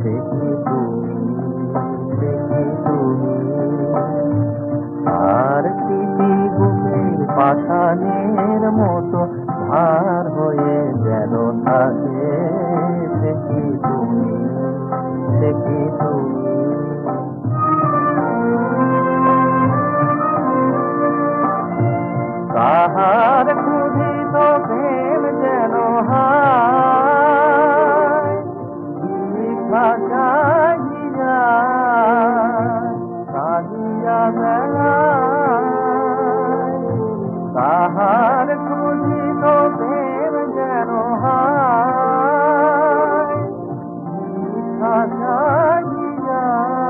দেখি তুমি, দেখি তুমি, আর স্মৃতি বুকের পাষাণের মতো ভার হয়ে যেন থাকে। দেখি তুমি, দেখি তুমি, কাহার ক্ষুধিত প্রেম যেন হায় দীঘা চাহিয়া কাহিয়া বেড়ায়। কাহার ক্ষুধিত প্রেম যেন হায় দীঘা চাহিয়া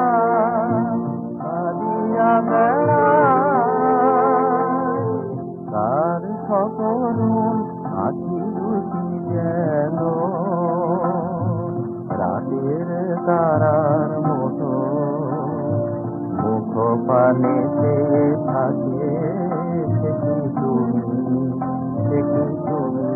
কাহিয়া বেড়ায়। তার সকরুণ আখি দুটি যেন রাতের তারার মতো মুখ পানে চেয়ে থাকে। দেখি তুমি, দেখি তুমি,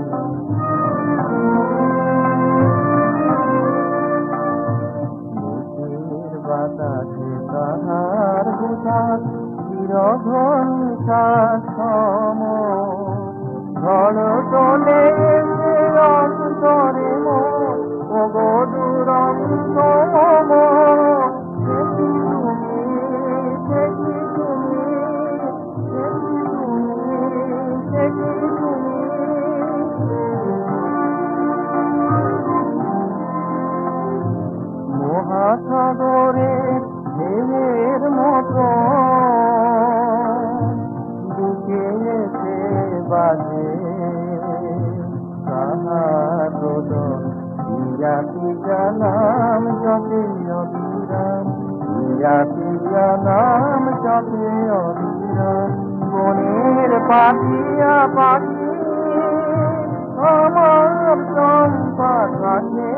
মুখের বাতাসে তাহার বোঝার চিরঘণ্টা সম ঝড় তোলে অন্তরে মন ও গো দুরন্ত মম। দেখি তুমি, দেখি তুমি, দেখি তুমি, দেখি তুমি, মহাসাগরে ঢেউয়ের মতো বুকে এসে বাজে কাহার রোদন। পিয়া পিয়া নাম জপে অবিরাম, পিয়া পিয়া নাম জপে অবিরাম। বনের পাখিয়া পাখি আমার চম্পা কাছে